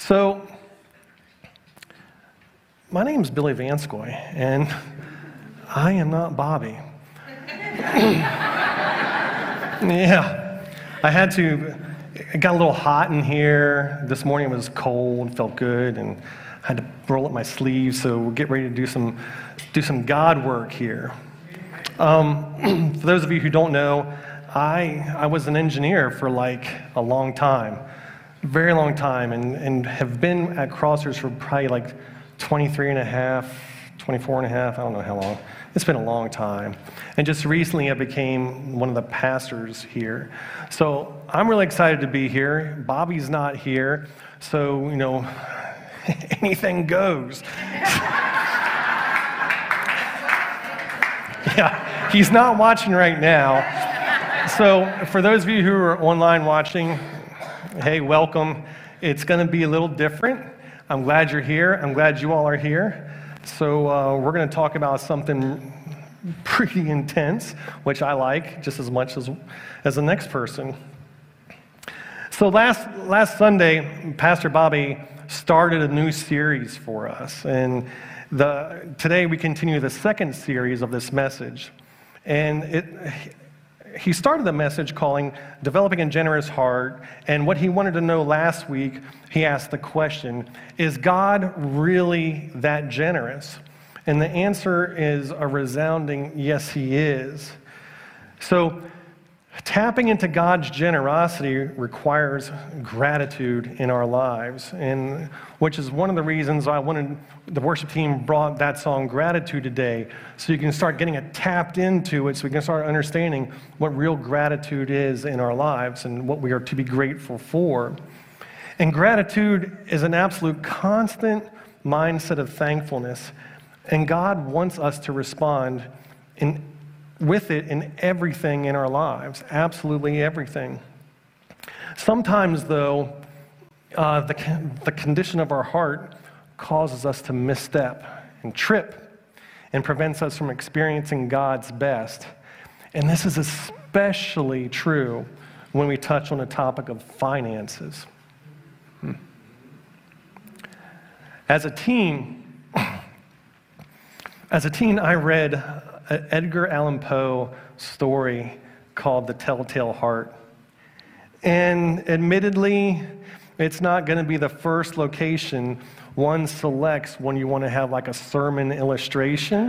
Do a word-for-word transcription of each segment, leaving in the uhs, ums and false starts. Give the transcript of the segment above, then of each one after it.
So, my name is Billy Vanskoy, and I am not Bobby. Yeah, I had to, it got a little hot in here. This morning it was cold, felt good, and I had to roll up my sleeves, so we'll get ready to do some, do some God work here. Um, for those of you who don't know, I, I was an engineer for like a long time, very long time, and, and have been at Crossers for probably like twenty-three and a half, twenty-four and a half, I don't know how long. It's been a long time. And just recently I became one of the pastors here. So I'm really excited to be here. Bobby's not here, so, you know, anything goes. Yeah, he's not watching right now. So for those of you who are online watching, hey, welcome. It's going to be a little different. I'm glad you're here. I'm glad you all are here. So uh, we're going to talk about something pretty intense, which I like just as much as as the next person. So last last Sunday, Pastor Bobby started a new series for us, and the today we continue the second series of this message, and it. He started the message calling Developing a Generous Heart, and what he wanted to know last week, he asked the question, is God really that generous? And the answer is a resounding yes, he is. So tapping into God's generosity requires gratitude in our lives, and which is one of the reasons I wanted the worship team brought that song Gratitude today, so you can start getting it tapped into it, so we can start understanding what real gratitude is in our lives and what we are to be grateful for. And gratitude is an absolute constant mindset of thankfulness, and God wants us to respond in with it in everything in our lives, absolutely everything. Sometimes, though, uh, the, the condition of our heart causes us to misstep and trip and prevents us from experiencing God's best. And this is especially true when we touch on the topic of finances. Hmm. As a teen, as a teen, I read an Edgar Allan Poe story called The Telltale Heart. And admittedly, it's not going to be the first location one selects when you want to have like a sermon illustration.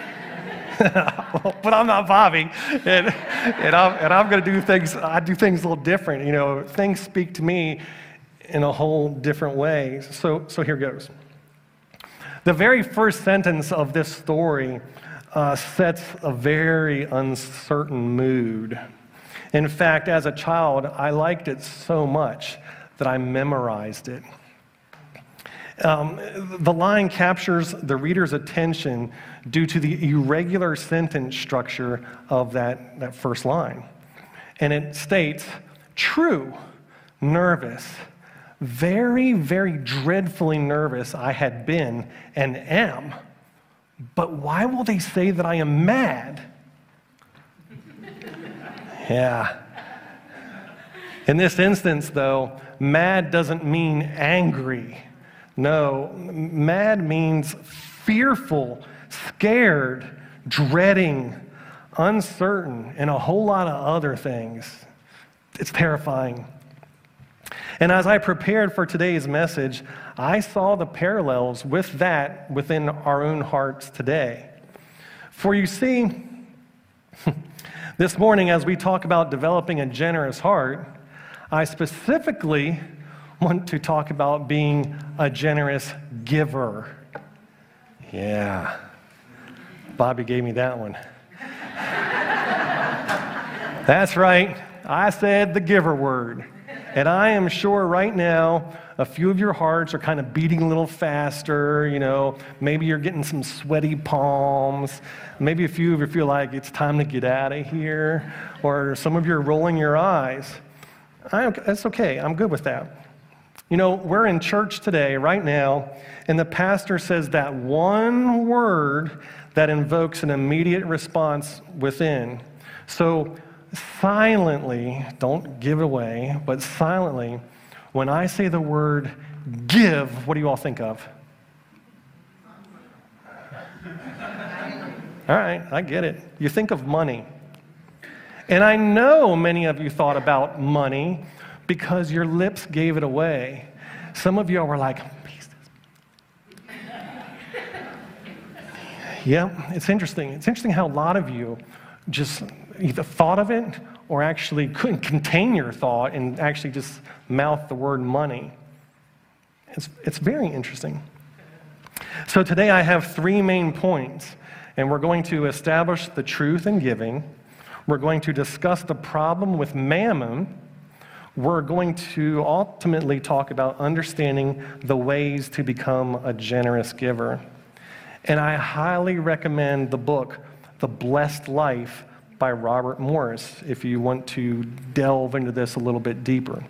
But I'm not Bobby, and, and I'm, and I'm going to do things, I do things a little different. You know, things speak to me in a whole different way. So, so here goes. The very first sentence of this story Uh, sets a very uncertain mood. In fact, as a child, I liked it so much that I memorized it. Um, the line captures the reader's attention due to the irregular sentence structure of that, that first line. And it states, true, nervous, very, very dreadfully nervous I had been and am. But why will they say that I am mad? Yeah. In this instance, though, mad doesn't mean angry. No, mad means fearful, scared, dreading, uncertain, and a whole lot of other things. It's terrifying. And as I prepared for today's message, I saw the parallels with that within our own hearts today. For you see, this morning as we talk about developing a generous heart, I specifically want to talk about being a generous giver. Yeah, Bobby gave me that one. That's right, I said the giver word. And I am sure right now, a few of your hearts are kind of beating a little faster, you know, maybe you're getting some sweaty palms, maybe a few of you feel like it's time to get out of here, or some of you are rolling your eyes. I, that's okay, I'm good with that. You know, we're in church today, right now, and the pastor says that one word that invokes an immediate response within. So, silently, don't give it away, but silently, when I say the word give, what do you all think of? All right, I get it. You think of money. And I know many of you thought about money because your lips gave it away. Some of you were like, yeah, it's interesting. It's interesting how a lot of you just either thought of it or actually couldn't contain your thought and actually just mouth the word money. It's, it's very interesting. So today I have three main points, and we're going to establish the truth in giving. We're going to discuss the problem with mammon. We're going to ultimately talk about understanding the ways to become a generous giver. And I highly recommend the book, The Blessed Life by Robert Morris, if you want to delve into this a little bit deeper.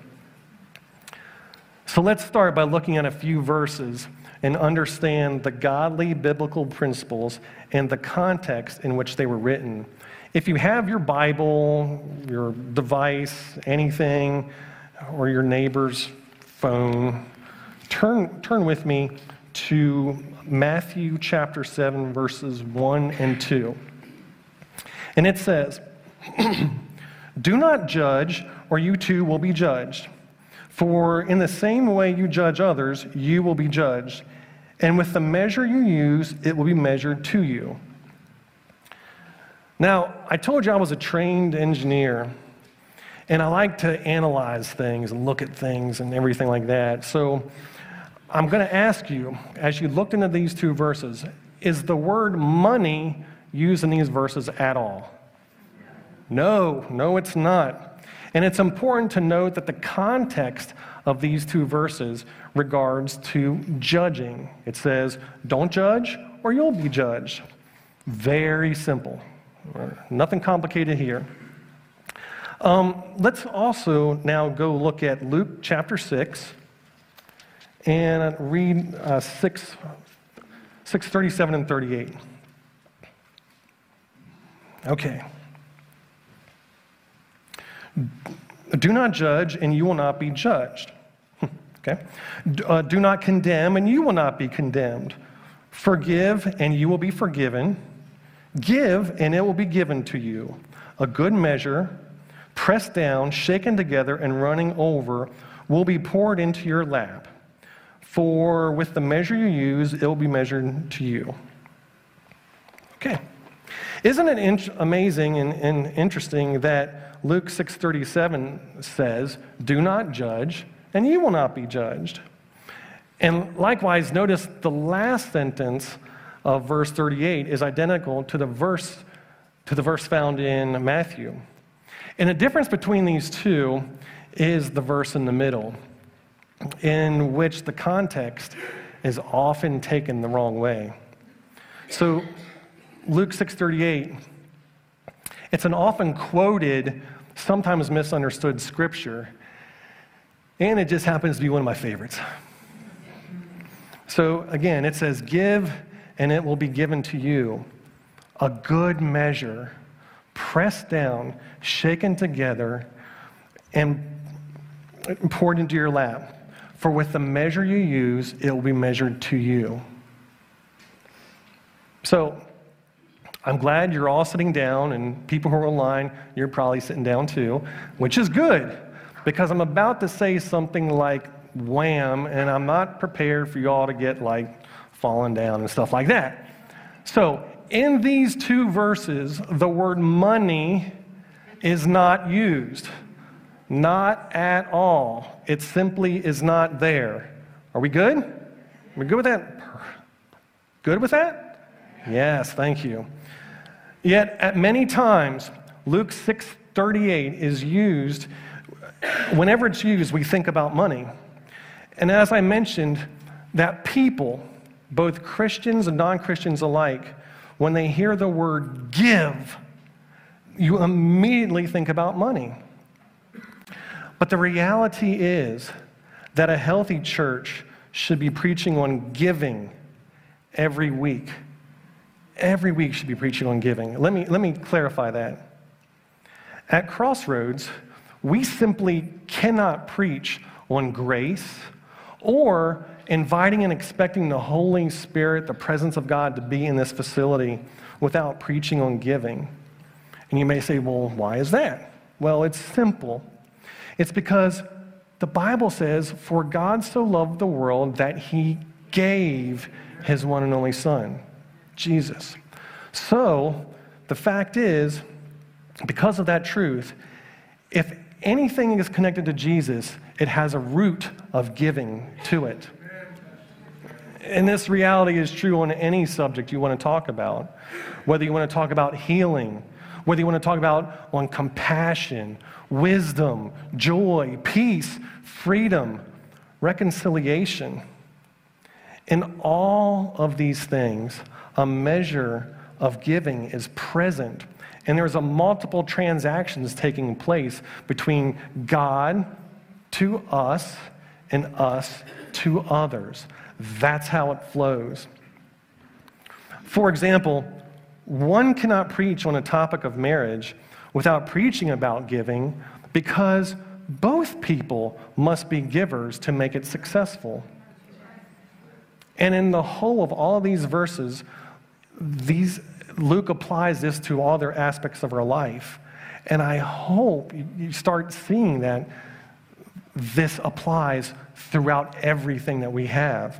So let's start by looking at a few verses and understand the godly biblical principles and the context in which they were written. If you have your Bible, your device, anything, or your neighbor's phone, turn, turn with me to Matthew chapter seven, verses one and two. And it says, "Do not judge, or you too will be judged. For in the same way you judge others, you will be judged. And with the measure you use, it will be measured to you." Now, I told you I was a trained engineer, and I like to analyze things and look at things and everything like that. So I'm going to ask you, as you looked into these two verses, is the word money used in these verses at all? No, no, it's not. And it's important to note that the context of these two verses regards to judging. It says, don't judge or you'll be judged. Very simple. Nothing complicated here. Um, let's also now go look at Luke chapter six and read uh, six, six thirty-seven and thirty-eight. Okay. "Do not judge, and you will not be judged." Okay. Uh, "Do not condemn, and you will not be condemned. Forgive, and you will be forgiven. Give, and it will be given to you. A good measure, pressed down, shaken together, and running over, will be poured into your lap. For with the measure you use, it will be measured to you." Okay. Isn't it in- amazing and, and interesting that Luke six thirty-seven says, "Do not judge, and you will not be judged." And likewise, notice the last sentence of verse thirty-eight is identical to the verse to the verse found in Matthew. And the difference between these two is the verse in the middle, in which the context is often taken the wrong way. So Luke six thirty-eight, it's an often quoted, sometimes misunderstood scripture, and it just happens to be one of my favorites. So again, it says, "Give, and it will be given to you, a good measure, pressed down, shaken together, and poured into your lap. For with the measure you use, it will be measured to you." So I'm glad you're all sitting down, and people who are online, you're probably sitting down too, which is good, because I'm about to say something like wham, and I'm not prepared for you all to get like falling down and stuff like that. So in these two verses, the word money is not used. Not at all. It simply is not there. Are we good? Are we good with that? Good with that? Yes, thank you. Yet at many times, Luke six thirty-eight is used. Whenever it's used, we think about money. And as I mentioned, that people, both Christians and non-Christians alike, when they hear the word give, you immediately think about money. But the reality is that a healthy church should be preaching on giving every week. Every week should be preaching on giving. Let me, let me clarify that. At Crossroads, we simply cannot preach on grace or inviting and expecting the Holy Spirit, the presence of God, to be in this facility without preaching on giving. And you may say, well, why is that? Well, it's simple. It's because the Bible says, for God so loved the world that he gave his one and only Son, Jesus. So the fact is, because of that truth, if anything is connected to Jesus, it has a root of giving to it. And this reality is true on any subject you want to talk about. Whether you want to talk about healing, whether you want to talk about on compassion, wisdom, joy, peace, freedom, reconciliation. In all of these things, a measure of giving is present. And there's a multiple transactions taking place between God to us and us to others. That's how it flows. For example, one cannot preach on a topic of marriage without preaching about giving, because both people must be givers to make it successful. And in the whole of all of these verses, these Luke applies this to all their aspects of our life. And I hope you start seeing that this applies throughout everything that we have.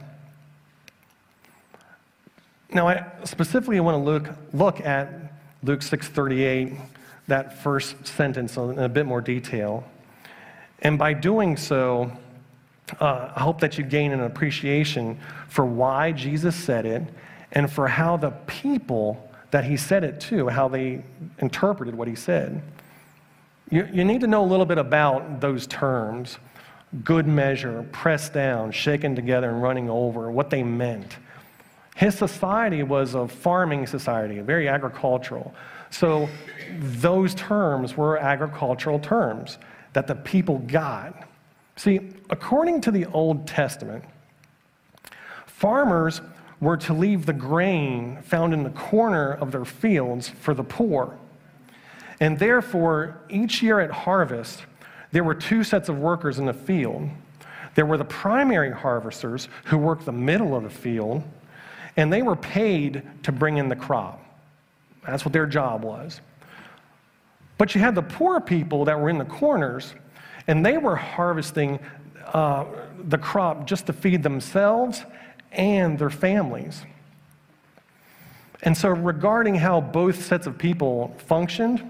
Now, I specifically want to look, look at Luke six thirty-eight, that first sentence in a bit more detail. And by doing so, uh, I hope that you gain an appreciation for why Jesus said it and for how the people that he said it to, how they interpreted what he said. You, you need to know a little bit about those terms: good measure, pressed down, shaken together, and running over, what they meant. His society was a farming society, very agricultural. So those terms were agricultural terms that the people got. See, according to the Old Testament, farmers were to leave the grain found in the corner of their fields for the poor. And therefore, each year at harvest, there were two sets of workers in the field. There were the primary harvesters who worked the middle of the field, and they were paid to bring in the crop. That's what their job was. But you had the poor people that were in the corners, and they were harvesting uh, the crop just to feed themselves and their families. And so regarding how both sets of people functioned,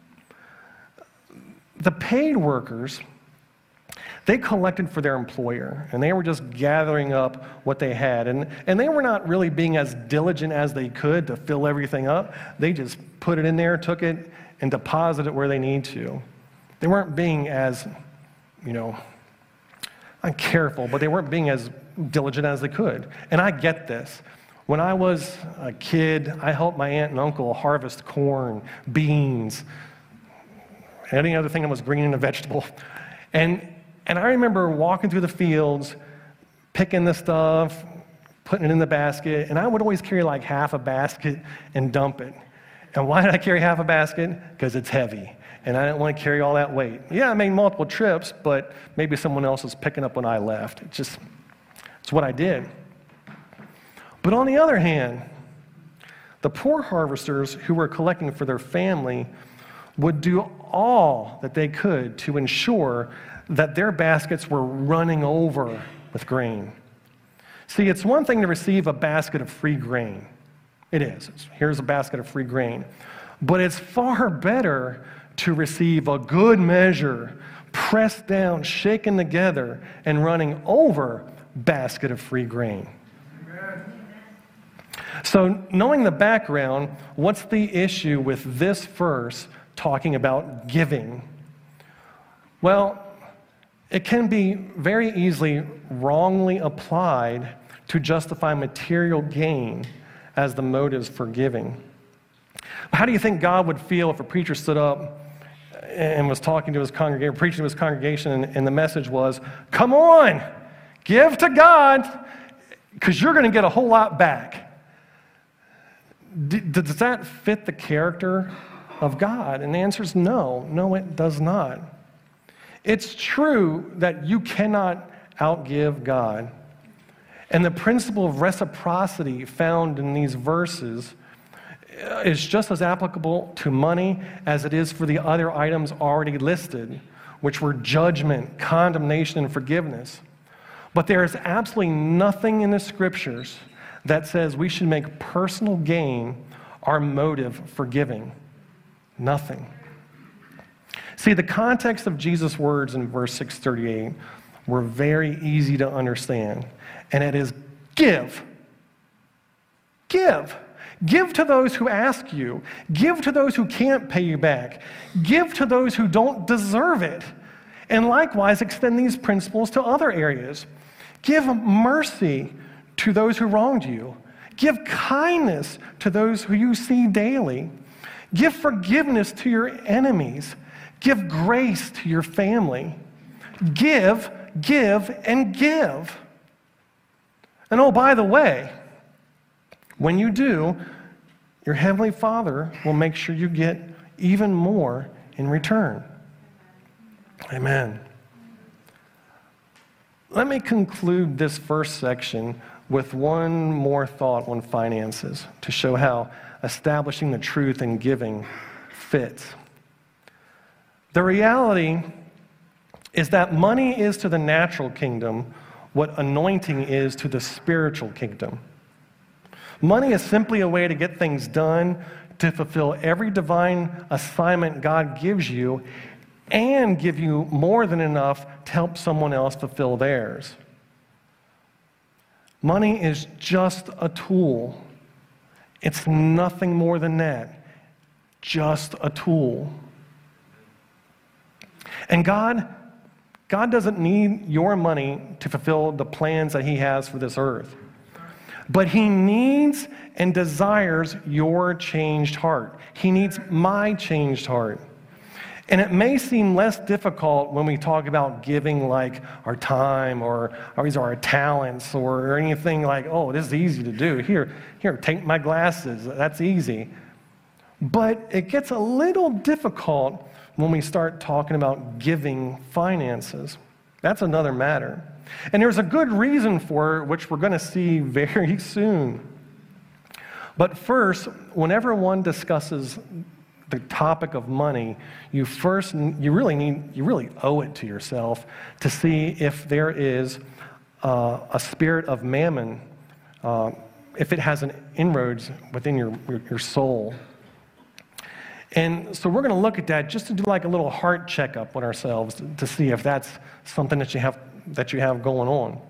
the paid workers, they collected for their employer, and they were just gathering up what they had. And, and they were not really being as diligent as they could to fill everything up. They just put it in there, took it, and deposited it where they need to. They weren't being as, you know, not careful, but they weren't being as diligent as they could. And I get this. When I was a kid, I helped my aunt and uncle harvest corn, beans, any other thing that was green and a vegetable. And And I remember walking through the fields, picking the stuff, putting it in the basket, and I would always carry like half a basket and dump it. And why did I carry half a basket? Because it's heavy, and I didn't want to carry all that weight. Yeah, I made multiple trips, but maybe someone else was picking up when I left. It just, it's what I did. But on the other hand, the poor harvesters who were collecting for their family would do all that they could to ensure that their baskets were running over with grain. See, it's one thing to receive a basket of free grain. It is. It's, here's a basket of free grain. But it's far better to receive a good measure, pressed down, shaken together, and running over basket of free grain. Amen. So knowing the background, what's the issue with this verse talking about giving? Well, it can be very easily wrongly applied to justify material gain as the motives for giving. How do you think God would feel if a preacher stood up and was talking to his congregation, preaching to his congregation, and, and the message was, come on, give to God, because you're going to get a whole lot back? D- does that fit the character of God? And the answer is no. No, it does not. It's true that you cannot outgive God. And the principle of reciprocity found in these verses is just as applicable to money as it is for the other items already listed, which were judgment, condemnation, and forgiveness. But there is absolutely nothing in the scriptures that says we should make personal gain our motive for giving. Nothing. See, the context of Jesus' words in verse six thirty-eight were very easy to understand, and it is give. Give. Give to those who ask you. Give to those who can't pay you back. Give to those who don't deserve it. And likewise, extend these principles to other areas. Give mercy to those who wronged you. Give kindness to those who you see daily. Give forgiveness to your enemies. Give grace to your family. Give, give, and give. And oh, by the way, when you do, your Heavenly Father will make sure you get even more in return. Amen. Let me conclude this first section with one more thought on finances to show how establishing the truth in giving fits. The reality is that money is to the natural kingdom what anointing is to the spiritual kingdom. Money is simply a way to get things done, to fulfill every divine assignment God gives you, and give you more than enough to help someone else fulfill theirs. Money is just a tool. It's nothing more than that. Just a tool. And God, God doesn't need your money to fulfill the plans that He has for this earth. But He needs and desires your changed heart. He needs my changed heart. And it may seem less difficult when we talk about giving like our time or, or our talents or anything like, oh, this is easy to do. Here, here, take my glasses. That's easy. But it gets a little difficult when we start talking about giving finances. That's another matter. And there's a good reason for it, which we're going to see very soon. But first, whenever one discusses the topic of money, you first, you really need, you really owe it to yourself to see if there is uh, a spirit of mammon, uh, if it has an inroads within your, your, your soul. And so we're going to look at that just to do like a little heart checkup on ourselves to, to see if that's something that you have that you have going on.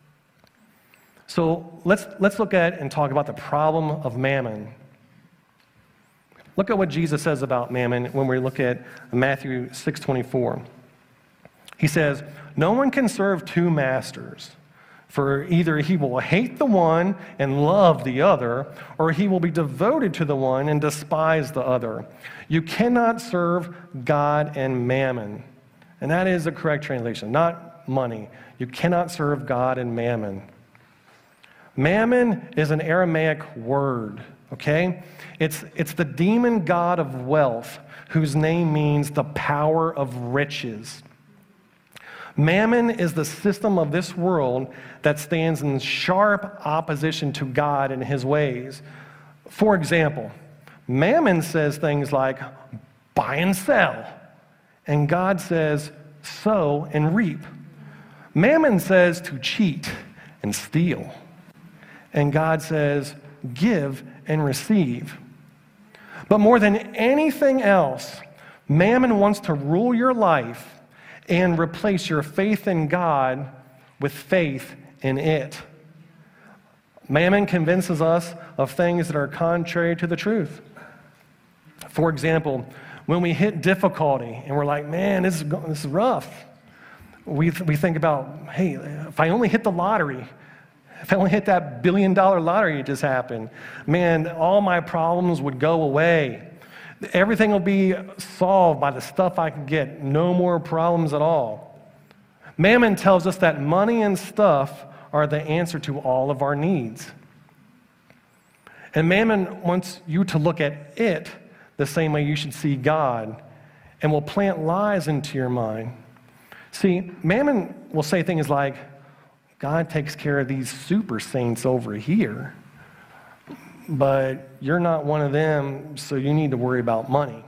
So let's let's look at and talk about the problem of mammon. Look at what Jesus says about mammon when we look at Matthew six twenty-four. He says, "No one can serve two masters, for either he will hate the one and love the other, or he will be devoted to the one and despise the other. You cannot serve God and mammon." And that is the correct translation, not money. You cannot serve God and mammon. Mammon is an Aramaic word, okay? It's, it's the demon god of wealth, whose name means the power of riches. Mammon is the system of this world that stands in sharp opposition to God and His ways. For example, Mammon says things like, buy and sell, and God says, sow and reap. Mammon says to cheat and steal, and God says, give and receive. But more than anything else, Mammon wants to rule your life and replace your faith in God with faith in it. Mammon convinces us of things that are contrary to the truth. For example, when we hit difficulty and we're like, man, this is, this is rough, we, we think about, hey, if I only hit the lottery, if I only hit that billion dollar lottery that just happened, man, all my problems would go away. Everything will be solved by the stuff I can get. No more problems at all. Mammon tells us that money and stuff are the answer to all of our needs. And Mammon wants you to look at it the same way you should see God, and will plant lies into your mind. See, Mammon will say things like, God takes care of these super saints over here, but you're not one of them, so you need to worry about money.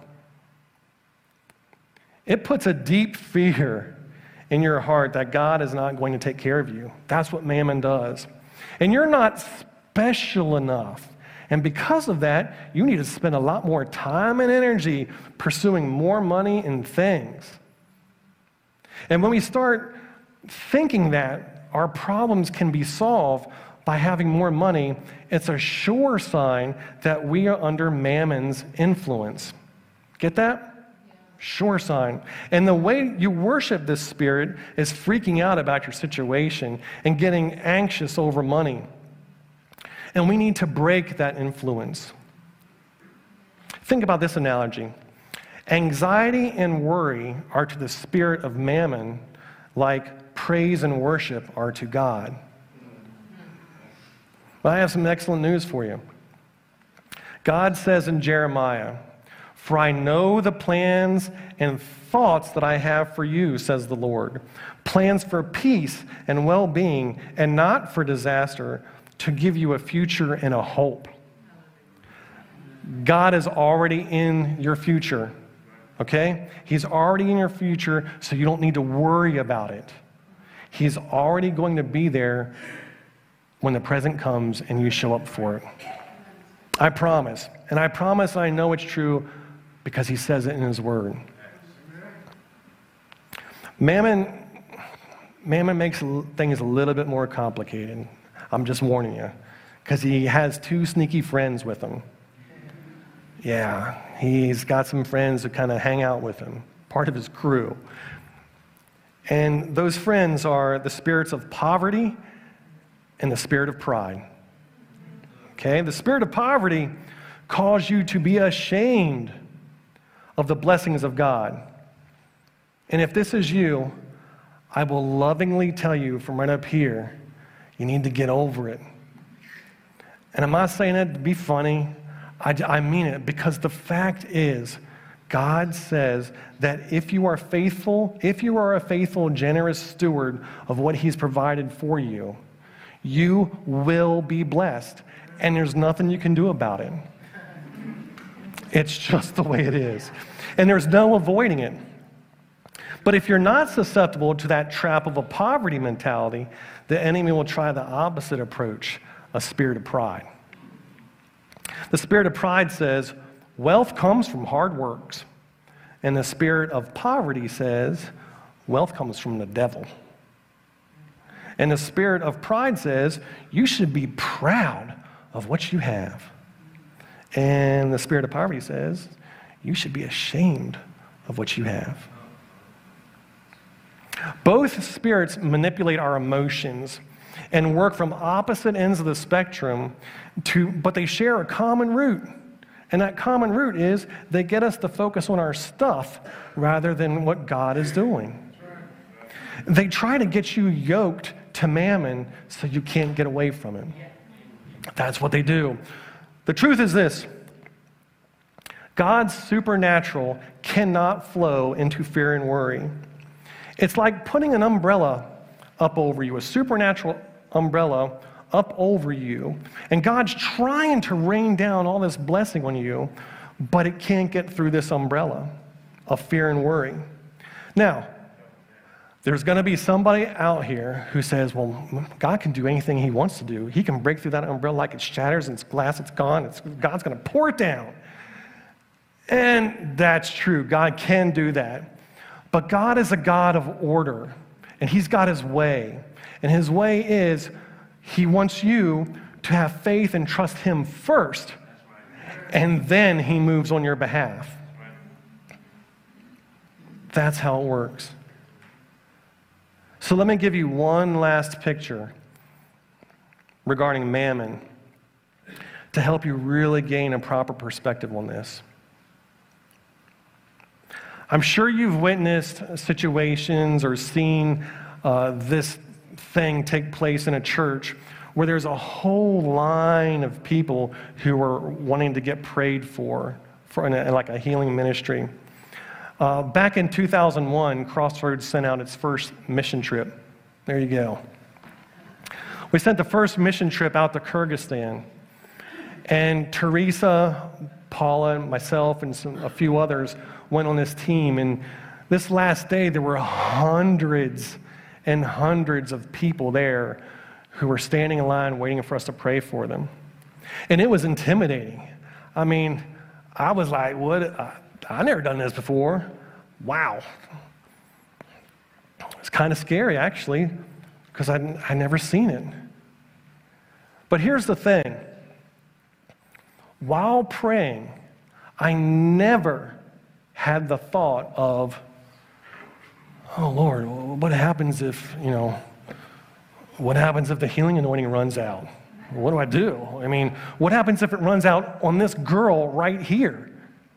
It puts a deep fear in your heart that God is not going to take care of you. That's what mammon does. And you're not special enough. And because of that, you need to spend a lot more time and energy pursuing more money and things. And when we start thinking that our problems can be solved by having more money, it's a sure sign that we are under mammon's influence. Get that? Sure sign. And the way you worship this spirit is freaking out about your situation and getting anxious over money. And we need to break that influence. Think about this analogy. Anxiety and worry are to the spirit of mammon like praise and worship are to God. But I have some excellent news for you. God says in Jeremiah, "For I know the plans and thoughts that I have for you, says the Lord, plans for peace and well-being and not for disaster, to give you a future and a hope." God is already in your future, okay? He's already in your future, so you don't need to worry about it. He's already going to be there when the present comes and you show up for it. I promise. And I promise I know it's true because he says it in his word. Mammon, Mammon makes things a little bit more complicated. I'm just warning you, because he has two sneaky friends with him. Yeah, he's got some friends who kind of hang out with him, part of his crew. And those friends are the spirits of poverty and the spirit of pride. Okay, the spirit of poverty calls you to be ashamed of the blessings of God. And if this is you, I will lovingly tell you from right up here, you need to get over it. And I'm not saying it to be funny. I, I mean it because the fact is, God says that if you are faithful, if you are a faithful, generous steward of what he's provided for you, you will be blessed. And there's nothing you can do about it. It's just the way it is. And there's no avoiding it. But if you're not susceptible to that trap of a poverty mentality, the enemy will try the opposite approach, a spirit of pride. The spirit of pride says, wealth comes from hard works. And the spirit of poverty says, wealth comes from the devil. And the spirit of pride says, you should be proud of what you have. And the spirit of poverty says, you should be ashamed of what you have. Both spirits manipulate our emotions and work from opposite ends of the spectrum, to, but they share a common root. And that common root is they get us to focus on our stuff rather than what God is doing. They try to get you yoked to mammon so you can't get away from it. That's what they do. The truth is this: God's supernatural cannot flow into fear and worry. It's like putting an umbrella up over you, a supernatural umbrella up over you, and God's trying to rain down all this blessing on you, but it can't get through this umbrella of fear and worry. Now, there's going to be somebody out here who says, well, God can do anything he wants to do. He can break through that umbrella like it shatters and it's glass, it's gone. It's, God's going to pour it down. And that's true. God can do that. But God is a God of order, and he's got his way. And his way is he wants you to have faith and trust him first, and then he moves on your behalf. That's how it works. So let me give you one last picture regarding mammon to help you really gain a proper perspective on this. I'm sure you've witnessed situations or seen uh, this thing take place in a church where there's a whole line of people who are wanting to get prayed for, for in a, like a healing ministry. Uh, back in two thousand one, Crossroads sent out its first mission trip. There you go. We sent the first mission trip out to Kyrgyzstan. And Teresa, Paula, myself, and some, a few others went on this team. And this last day, there were hundreds and hundreds of people there who were standing in line waiting for us to pray for them. And it was intimidating. I mean, I was like, what? I, I never done this before. Wow. It's kind of scary, actually, because I I never seen it. But here's the thing. While praying, I never had the thought of, oh, Lord, what happens if, you know, what happens if the healing anointing runs out? What do I do? I mean, what happens if it runs out on this girl right here?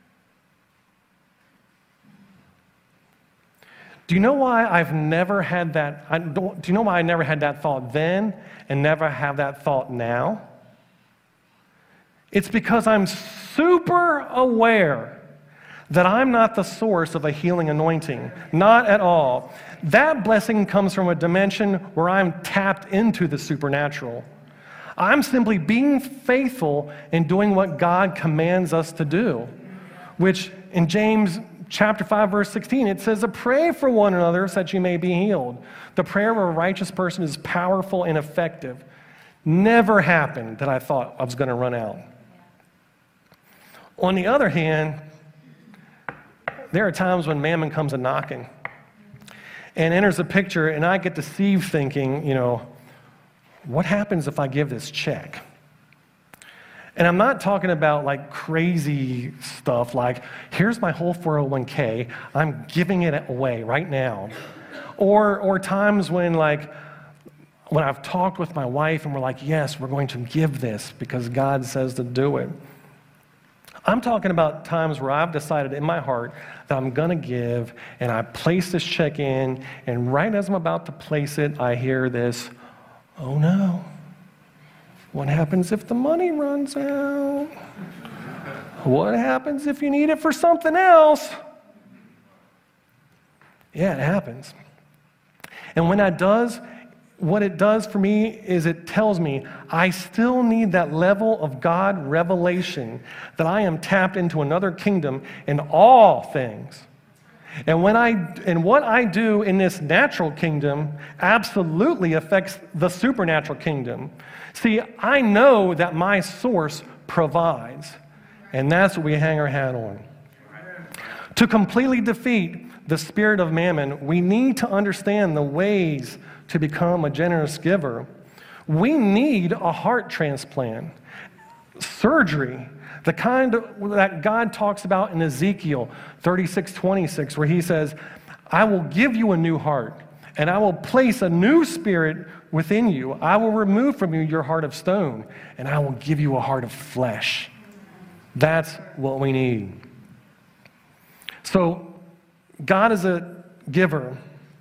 Do you know why I've never had that? I don't, do you know why I never had that thought then and never have that thought now? It's because I'm super aware that I'm not the source of a healing anointing. Not at all. That blessing comes from a dimension where I'm tapped into the supernatural. I'm simply being faithful in doing what God commands us to do, which in James chapter five, verse sixteen, it says to pray for one another so that you may be healed. The prayer of a righteous person is powerful and effective. Never happened that I thought I was going to run out. On the other hand, there are times when Mammon comes a knocking and enters the picture, and I get deceived thinking, you know, what happens if I give this check? And I'm not talking about like crazy stuff like, here's my whole four oh one k, I'm giving it away right now. Or, or times when like, when I've talked with my wife and we're like, yes, we're going to give this because God says to do it. I'm talking about times where I've decided in my heart that I'm going to give, and I place this check in, and right as I'm about to place it, I hear this, oh no, what happens if the money runs out? What happens if you need it for something else? Yeah, it happens. And when that does, what it does for me is it tells me I still need that level of God revelation that I am tapped into another kingdom in all things. And when I and what I do in this natural kingdom absolutely affects the supernatural kingdom. See, I know that my source provides, and that's what we hang our hat on. To completely defeat the spirit of mammon, we need to understand the ways to become a generous giver. We need a heart transplant, surgery, the kind that God talks about in Ezekiel thirty-six twenty-six, where he says, I will give you a new heart, and I will place a new spirit within you. I will remove from you your heart of stone, and I will give you a heart of flesh. That's what we need. So, God is a giver.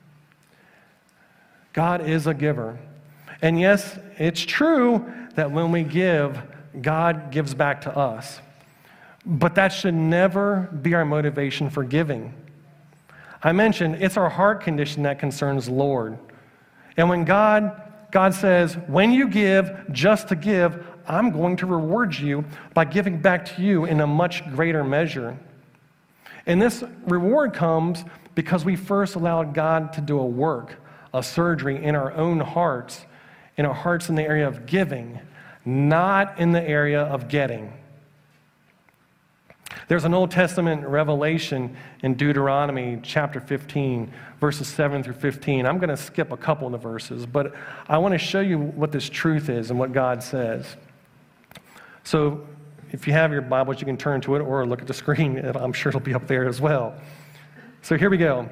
God is a giver. And yes, it's true that when we give, God gives back to us. But that should never be our motivation for giving. I mentioned it's our heart condition that concerns the Lord. And when God, God says, when you give just to give, I'm going to reward you by giving back to you in a much greater measure. And this reward comes because we first allowed God to do a work, a surgery in our own hearts, in our hearts in the area of giving, not in the area of getting. There's an Old Testament revelation in Deuteronomy chapter fifteen, verses seven through fifteen. I'm going to skip a couple of the verses, but I want to show you what this truth is and what God says. So if you have your Bibles, you can turn to it or look at the screen. I'm sure it'll be up there as well. So here we go.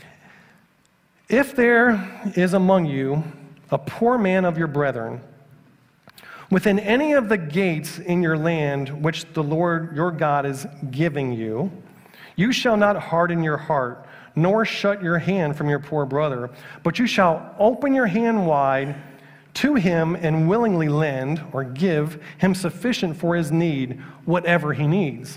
If there is among you a poor man of your brethren, within any of the gates in your land which the Lord your God is giving you, you shall not harden your heart, nor shut your hand from your poor brother, but you shall open your hand wide to him and willingly lend or give him sufficient for his need, whatever he needs.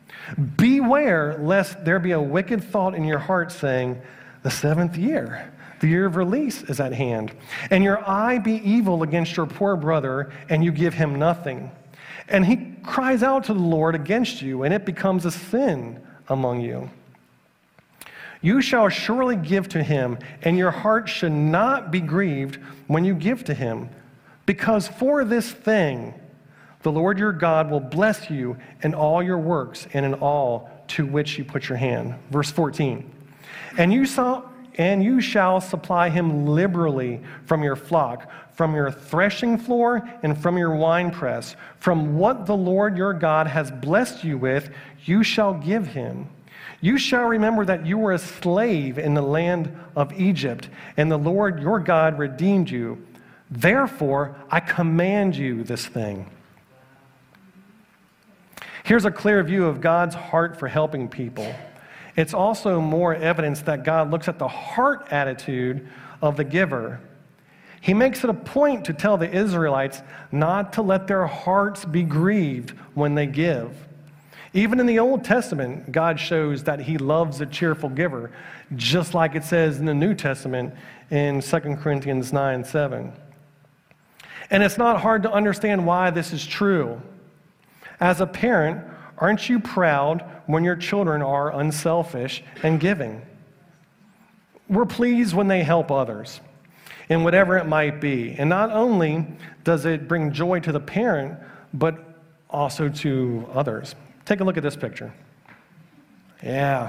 Beware lest there be a wicked thought in your heart saying, the seventh year, The year of release is at hand. And your eye be evil against your poor brother, and you give him nothing. And he cries out to the Lord against you, and it becomes a sin among you. You shall surely give to him, and your heart should not be grieved when you give to him, because for this thing the Lord your God will bless you in all your works and in all to which you put your hand. Verse fourteen. And you saw And you shall supply him liberally from your flock, from your threshing floor, and from your winepress. From what the Lord your God has blessed you with, you shall give him. You shall remember that you were a slave in the land of Egypt, and the Lord your God redeemed you. Therefore, I command you this thing. Here's a clear view of God's heart for helping people. It's also more evidence that God looks at the heart attitude of the giver. He makes it a point to tell the Israelites not to let their hearts be grieved when they give. Even in the Old Testament, God shows that he loves a cheerful giver, just like it says in the New Testament in Second Corinthians nine seven. And it's not hard to understand why this is true. As a parent, aren't you proud when your children are unselfish and giving? We're pleased when they help others in whatever it might be. And not only does it bring joy to the parent, but also to others. Take a look at this picture. Yeah.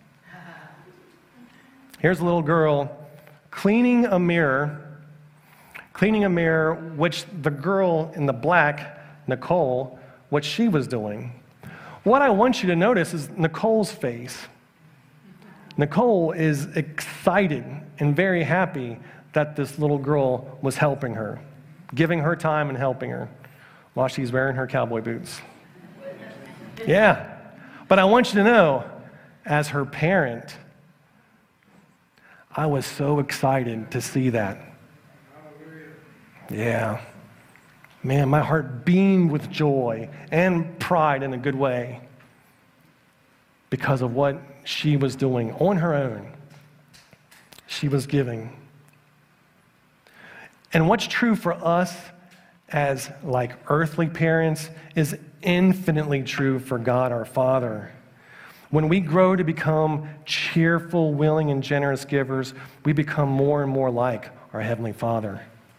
Here's a little girl cleaning a mirror, cleaning a mirror, which the girl in the black, Nicole, what she was doing. What I want you to notice is Nicole's face. Nicole is excited and very happy that this little girl was helping her, giving her time and helping her while she's wearing her cowboy boots. Yeah. But I want you to know, as her parent, I was so excited to see that. Yeah. Man, my heart beamed with joy and pride in a good way because of what she was doing on her own. She was giving. And what's true for us as like earthly parents is infinitely true for God our Father. When we grow to become cheerful, willing, and generous givers, we become more and more like our Heavenly Father.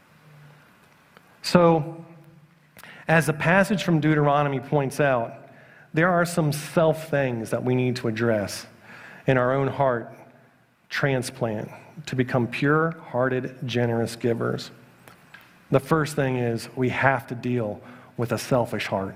So, as the passage from Deuteronomy points out, there are some self things that we need to address in our own heart transplant to become pure-hearted, generous givers. The first thing is we have to deal with a selfish heart.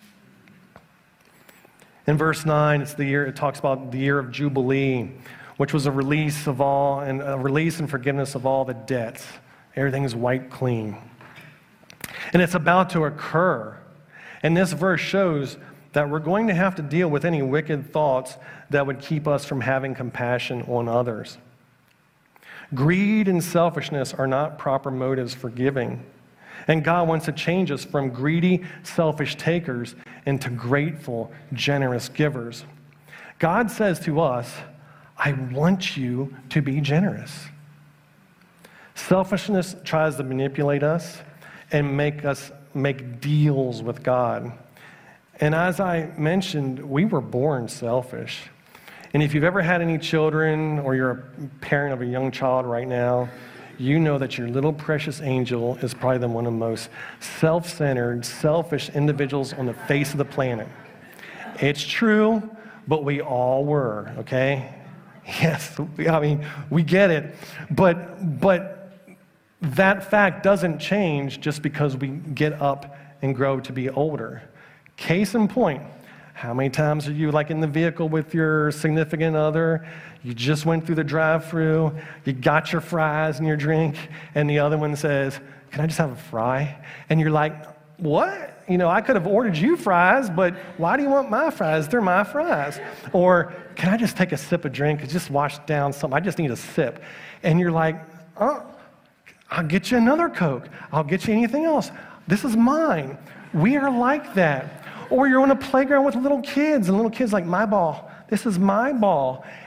In verse nine, it's the year, it talks about the year of Jubilee, which was a release of all and a release and forgiveness of all the debts. Everything's wiped clean. And it's about to occur. And this verse shows that we're going to have to deal with any wicked thoughts that would keep us from having compassion on others. Greed and selfishness are not proper motives for giving. And God wants to change us from greedy, selfish takers into grateful, generous givers. God says to us, I want you to be generous. Selfishness tries to manipulate us and make us make deals with God. And as I mentioned, we were born selfish. And if you've ever had any children or you're a parent of a young child right now, you know that your little precious angel is probably the one of the most self-centered, selfish individuals on the face of the planet. It's true, but we all were, okay? Yes, I mean, we get it. But, but that fact doesn't change just because we get up and grow to be older. Case in point, how many times are you like in the vehicle with your significant other? You just went through the drive-thru, you got your fries and your drink, and the other one says, can I just have a fry? And you're like, what? You know, I could have ordered you fries, but why do you want my fries? They're my fries. Or can I just take a sip of drink? Just wash down something. I just need a sip. And you're like, oh, I'll get you another Coke. I'll get you anything else. This is mine. We are like that. Or you're on a playground with little kids, and little kids like, my ball. This is my ball.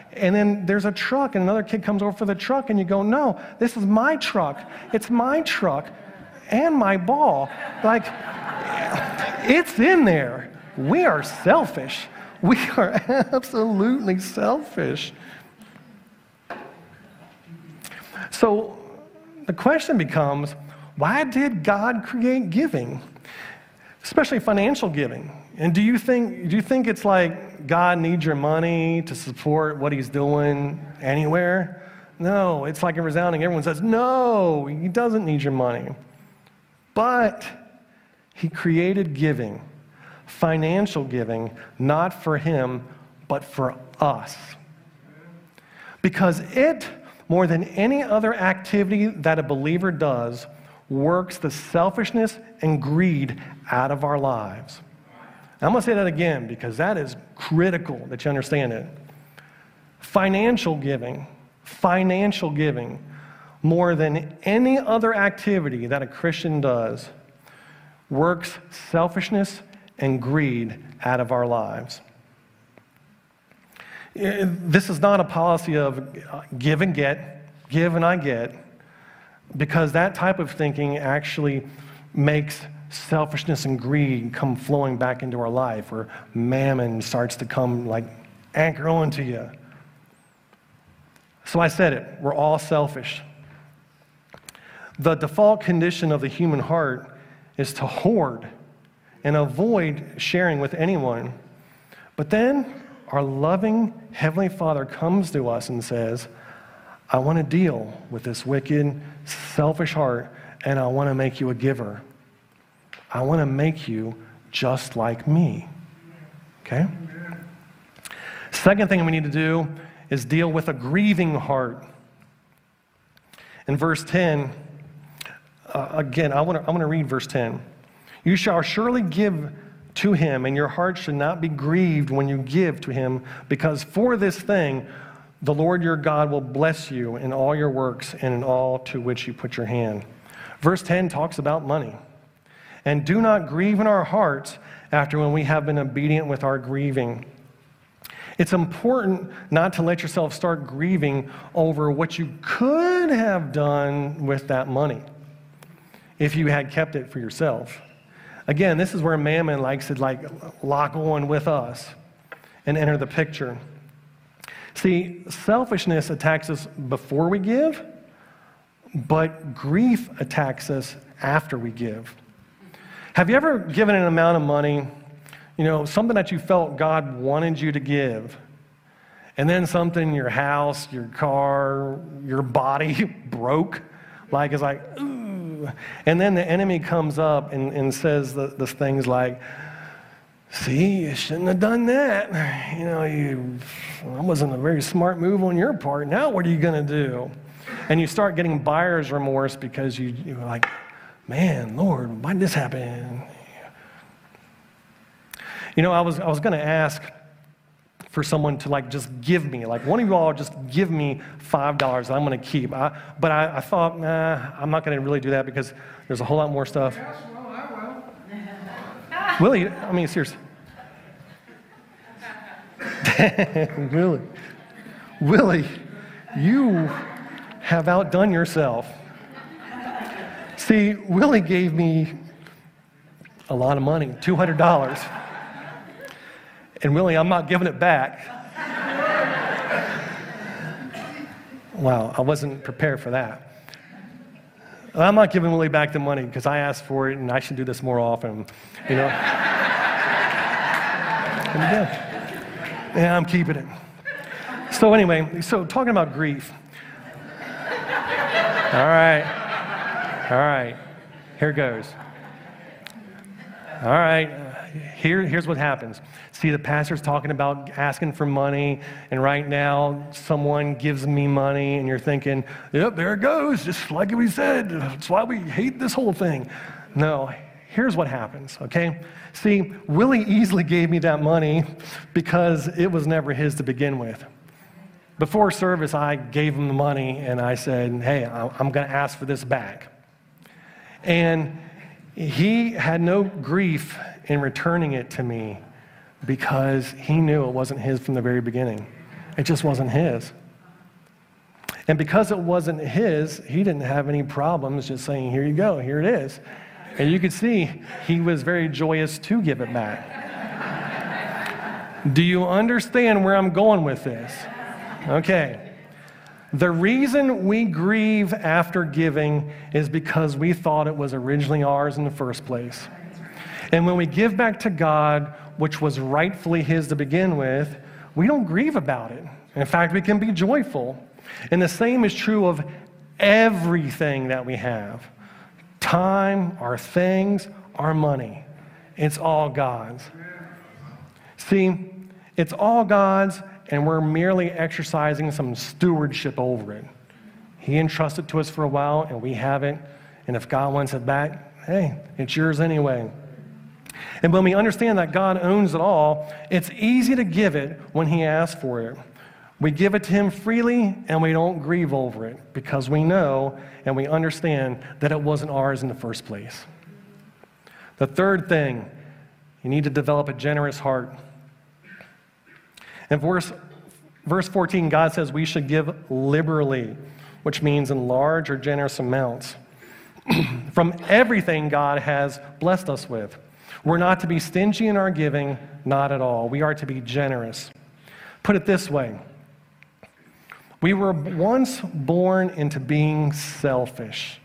And then there's a truck, and another kid comes over for the truck, and you go, no, this is my truck. It's my truck and my ball. Like, it's in there. We are selfish. We are absolutely selfish. So the question becomes, why did God create giving, especially financial giving? And do you think do you think it's like God needs your money to support what he's doing anywhere? No, it's like a resounding. Everyone says, no, he doesn't need your money. But he created giving, financial giving, not for him, but for us. Because it, more than any other activity that a believer does, works the selfishness and greed out of our lives. I'm going to say that again because that is critical that you understand it. Financial giving, financial giving, more than any other activity that a Christian does, works selfishness and greed out of our lives. This is not a policy of give and get, give and I get, because that type of thinking actually makes selfishness and greed come flowing back into our life, or mammon starts to come like anchor onto you. So I said it, we're all selfish. The default condition of the human heart is to hoard and avoid sharing with anyone. But then our loving Heavenly Father comes to us and says, I want to deal with this wicked, selfish heart, and I want to make you a giver. I want to make you just like me. Okay? Second thing we need to do is deal with a grieving heart. In verse ten, uh, again, I want to I want to read verse ten. You shall surely give to him, and your heart should not be grieved when you give to him, because for this thing the Lord your God will bless you in all your works and in all to which you put your hand. Verse ten talks about money. And do not grieve in our hearts after when we have been obedient with our grieving. It's important not to let yourself start grieving over what you could have done with that money if you had kept it for yourself. Again, this is where mammon likes to like lock on with us and enter the picture. See, selfishness attacks us before we give, but grief attacks us after we give. Have you ever given an amount of money, you know, something that you felt God wanted you to give, and then something, your house, your car, your body broke? Like, it's like, ooh. And then the enemy comes up and, and says the, the things like, see, you shouldn't have done that. You know, you, that wasn't a very smart move on your part. Now what are you going to do? And you start getting buyer's remorse because you, you're like, man, Lord, why did this happen? You know, I was I was going to ask for someone to like just give me, like one of you all just give me five dollars that I'm going to keep. I, but I, I thought, nah, I'm not going to really do that because there's a whole lot more stuff. Yes, well, I will. Willie, I mean, seriously. Willie, Willie, you have outdone yourself. See, Willie gave me a lot of money, two hundred dollars. And Willie, I'm not giving it back. Wow, I wasn't prepared for that. I'm not giving Willie back the money because I asked for it and I should do this more often, you know? Yeah, I'm keeping it. So anyway, so talking about grief. All right. All right, here goes. All right, here, here's what happens. See, the pastor's talking about asking for money, and right now someone gives me money, and you're thinking, yep, there it goes, just like we said. That's why we hate this whole thing. No, here's what happens, okay? See, Willie easily gave me that money because it was never his to begin with. Before service, I gave him the money, and I said, hey, I'm going to ask for this back. And he had no grief in returning it to me because he knew it wasn't his from the very beginning. It just wasn't his. And because it wasn't his, he didn't have any problems just saying, here you go, here it is. And you could see he was very joyous to give it back. Do you understand where I'm going with this? Okay. The reason we grieve after giving is because we thought it was originally ours in the first place. And when we give back to God, which was rightfully his to begin with, we don't grieve about it. In fact, we can be joyful. And the same is true of everything that we have. Time, our things, our money. It's all God's. See, it's all God's, and we're merely exercising some stewardship over it. He entrusted it to us for a while, and we have it. And if God wants it back, hey, it's yours anyway. And when we understand that God owns it all, it's easy to give it when he asks for it. We give it to him freely, and we don't grieve over it because we know and we understand that it wasn't ours in the first place. The third thing, you need to develop a generous heart. In verse, verse fourteen, God says we should give liberally, which means in large or generous amounts, from everything God has blessed us with. We're not to be stingy in our giving, not at all. We are to be generous. Put it this way. We were once born into being selfish,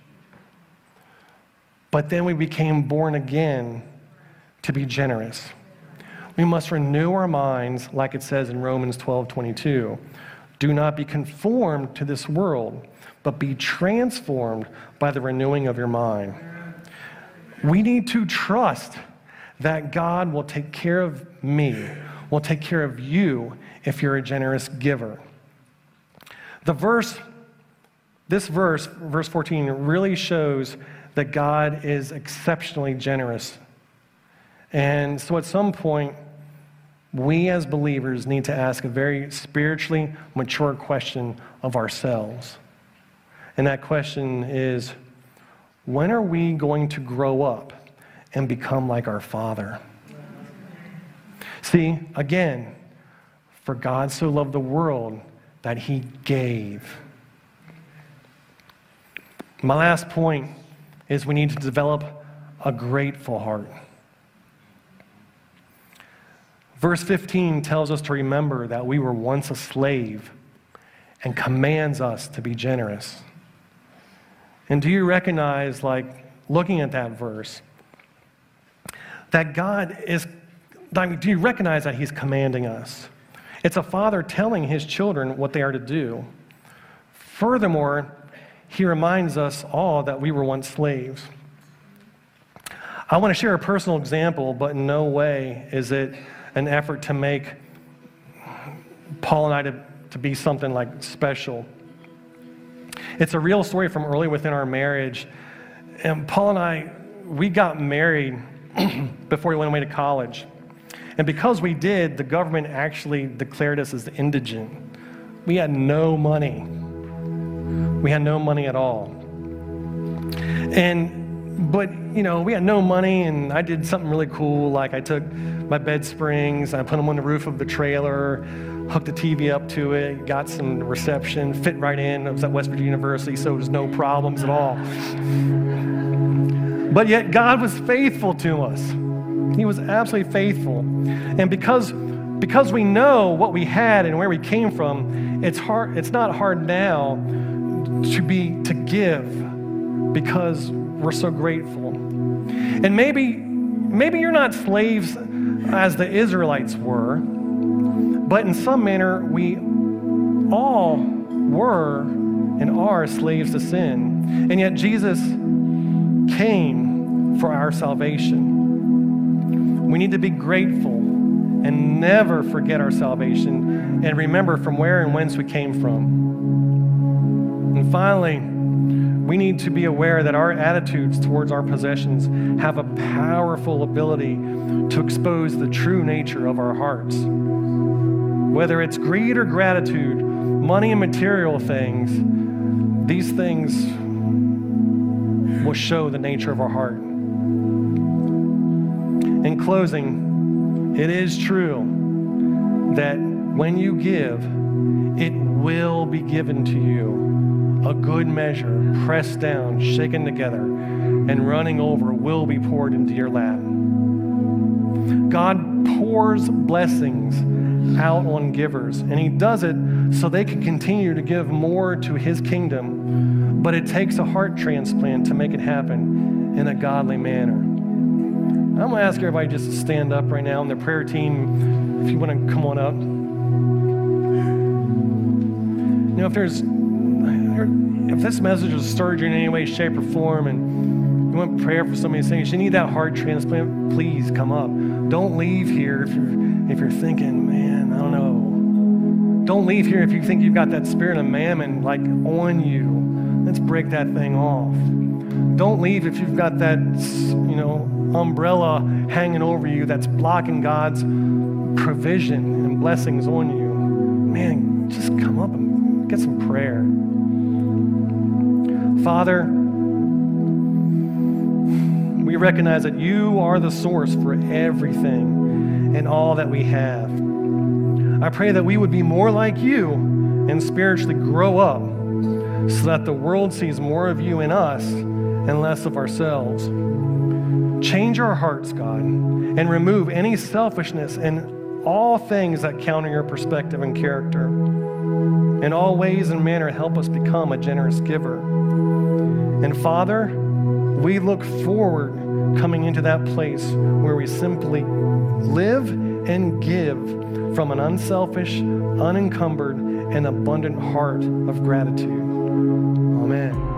but then we became born again to be generous. We must renew our minds, like it says in Romans twelve twenty-two. Do not be conformed to this world, but be transformed by the renewing of your mind. We need to trust that God will take care of me, will take care of you if you're a generous giver. The verse, this verse, verse fourteen, really shows that God is exceptionally generous. And so at some point, we as believers need to ask a very spiritually mature question of ourselves. And that question is, when are we going to grow up and become like our Father? See, again, for God so loved the world that he gave. My last point is we need to develop a grateful heart. Verse fifteen tells us to remember that we were once a slave and commands us to be generous. And do you recognize, like, looking at that verse, that God is, I mean, do you recognize that he's commanding us? It's a father telling his children what they are to do. Furthermore, he reminds us all that we were once slaves. I want to share a personal example, but in no way is it an effort to make Paul and I to, to be something like special. It's a real story from early within our marriage. And Paul and I, we got married before we went away to college. And because we did, the government actually declared us as indigent. We had no money. We had no money at all. And, but, you know, we had no money, and I did something really cool, like I took my bed springs, and I put them on the roof of the trailer, hooked the T V up to it, got some reception, fit right in. I was at West Virginia University, so there's no problems at all. But yet God was faithful to us. He was absolutely faithful. And because, because we know what we had and where we came from, it's hard, it's not hard now to be to give because we're so grateful. And maybe, maybe you're not slaves as the Israelites were, but in some manner we all were and are slaves to sin. And yet Jesus came for our salvation. We need to be grateful and never forget our salvation and remember from where and whence we came from. And finally, we need to be aware that our attitudes towards our possessions have a powerful ability to expose the true nature of our hearts. Whether it's greed or gratitude, money and material things, these things will show the nature of our heart. In closing, it is true that when you give, it will be given to you. A good measure, pressed down, shaken together, and running over will be poured into your lap. God pours blessings out on givers, and he does it so they can continue to give more to his kingdom, but it takes a heart transplant to make it happen in a godly manner. I'm going to ask everybody just to stand up right now, and the prayer team, if you want to come on up. You know, if there's, if this message has stirred you in any way, shape, or form, and you want prayer for somebody saying you need that heart transplant, please come up. Don't leave here if you're, if you're thinking, man, I don't know. Don't leave here if you think you've got that spirit of mammon like on you. Let's break that thing off. Don't leave if you've got that, you know, umbrella hanging over you that's blocking God's provision and blessings on you. Man, just come up and get some prayer. Father, we recognize that you are the source for everything and all that we have. I pray that we would be more like you and spiritually grow up so that the world sees more of you in us and less of ourselves. Change our hearts, God, and remove any selfishness and all things that counter your perspective and character. In all ways and manner, help us become a generous giver. And Father, we look forward coming into that place where we simply live and give from an unselfish, unencumbered, and abundant heart of gratitude. Amen.